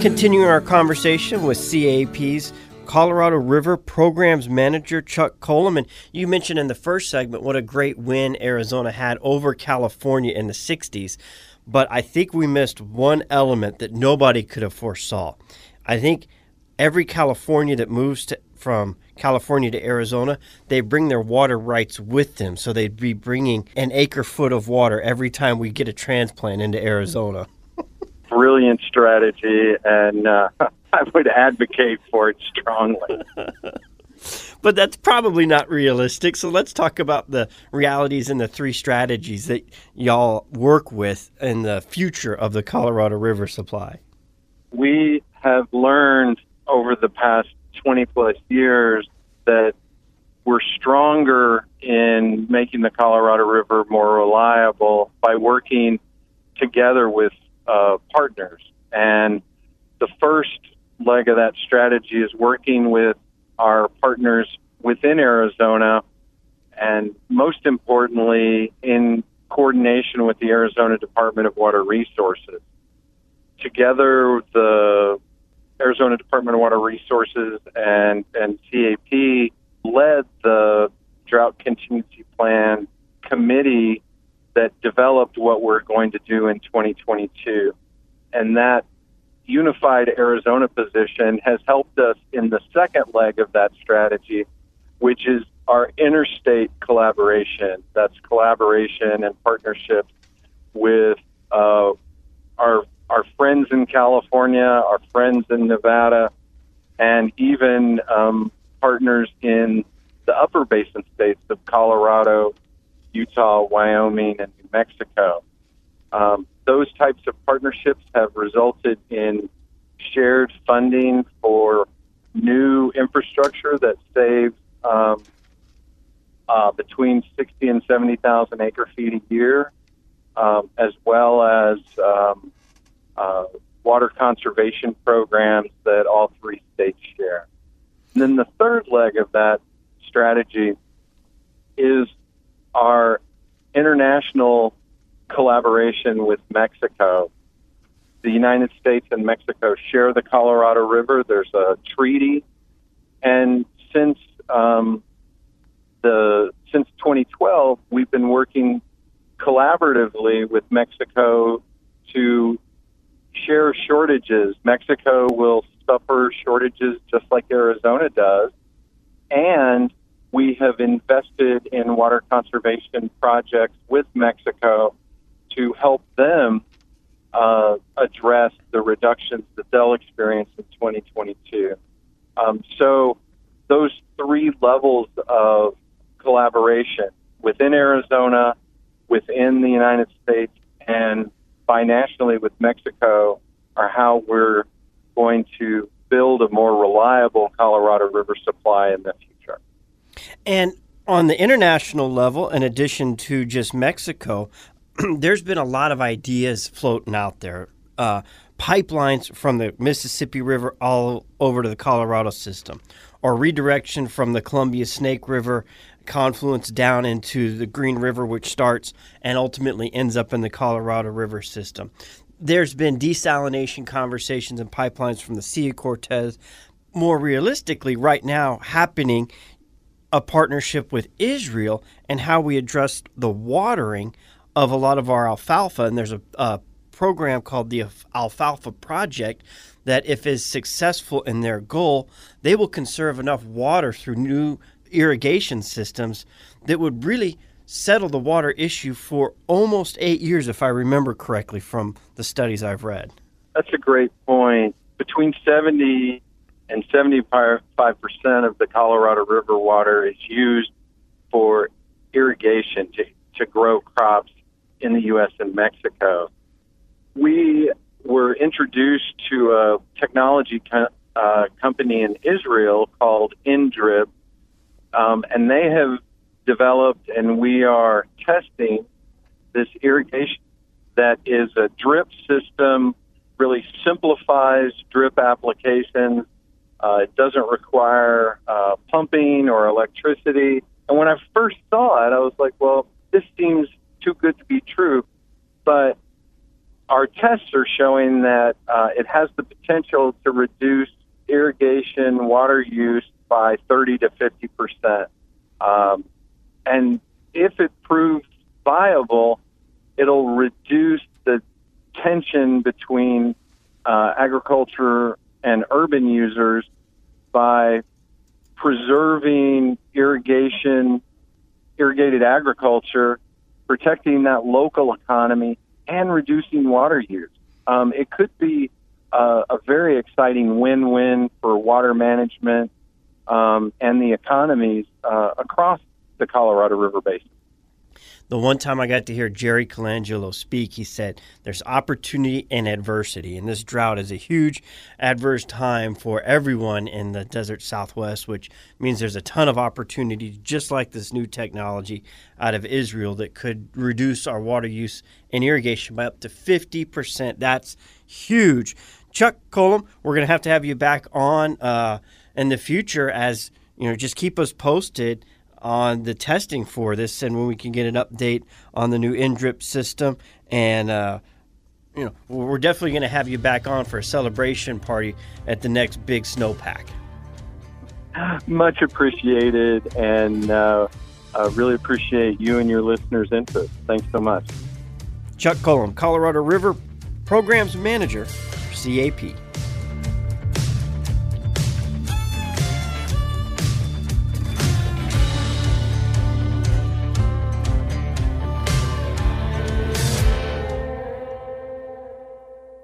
Continuing our conversation with CAP's Colorado River Programs Manager Chuck Coleman. And you mentioned in the first segment what a great win Arizona had over California in the 60s. But I think we missed one element that nobody could have foresaw. I think every California that moves from California to Arizona, they bring their water rights with them. So they'd be bringing an acre-foot of water every time we get a transplant into Arizona. Brilliant strategy, and I would advocate for it strongly. But that's probably not realistic. So let's talk about the realities and the three strategies that y'all work with in the future of the Colorado River supply. We have learned over the past 20-plus years that we're stronger in making the Colorado River more reliable by working together with partners. And the first leg of that strategy is working with our partners within Arizona, and most importantly, in coordination with the Arizona Department of Water Resources. Together, the Arizona Department of Water Resources and CAP led the Drought Contingency Plan Committee that developed what we're going to do in 2022. And that unified Arizona position has helped us in the second leg of that strategy, which is our interstate collaboration. That's collaboration and partnership with our friends in California, our friends in Nevada, and even partners in the upper basin states of Colorado, Utah, Wyoming, and New Mexico. Those types of partnerships have resulted in shared funding for new infrastructure that saves between 60 and 70,000 acre-feet a year, as well as water conservation programs that all three states share. And then the third leg of that strategy is our international collaboration with Mexico. The United States and Mexico share the Colorado River. There's a treaty, and since 2012, we've been working collaboratively with Mexico to share shortages. Mexico will suffer shortages just like Arizona does, and we have invested in water conservation projects with Mexico to help them address the reductions that they'll experience in 2022. So those three levels of collaboration within Arizona, within the United States, and binationally with Mexico are how we're going to build a more reliable Colorado River supply in the future. And on the international level, in addition to just Mexico, there's been a lot of ideas floating out there. Pipelines from the Mississippi River all over to the Colorado system, or redirection from the Columbia Snake River confluence down into the Green River, which starts and ultimately ends up in the Colorado River system. There's been desalination conversations and pipelines from the Sea of Cortez. More realistically, right now, happening a partnership with Israel and how we address the watering of a lot of our alfalfa. And there's a program called the Alfalfa Project that, if is successful in their goal, they will conserve enough water through new irrigation systems that would really settle the water issue for almost 8 years, if I remember correctly from the studies I've read. That's a great point. Between 70 and 75% of the Colorado River water is used for irrigation to grow crops in the U.S. and Mexico. We were introduced to a technology company in Israel called INDRIB, and they have developed, and we are testing this irrigation that is a drip system, really simplifies drip applications. It doesn't require pumping or electricity. And when I first saw it, I was like, well, this seems too good to be true. But our tests are showing that it has the potential to reduce irrigation water use by 30 to 50%. And if it proves viable, it'll reduce the tension between agriculture and urban users by preserving irrigated agriculture, protecting that local economy, and reducing water use. It could be a very exciting win-win for water management and the economies across the Colorado River Basin. The one time I got to hear Jerry Colangelo speak, he said there's opportunity and adversity, and this drought is a huge adverse time for everyone in the desert Southwest, which means there's a ton of opportunity, just like this new technology out of Israel that could reduce our water use and irrigation by up to 50%. That's huge. Chuck Colum, we're going to have you back on in the future, as just keep us posted on the testing for this, and when we can get an update on the new in-drip system. And we're definitely going to have you back on for a celebration party at the next big snowpack. Much appreciated, and I really appreciate you and your listeners' interest. Thanks so much. Chuck Colum, Colorado River Programs Manager for CAP.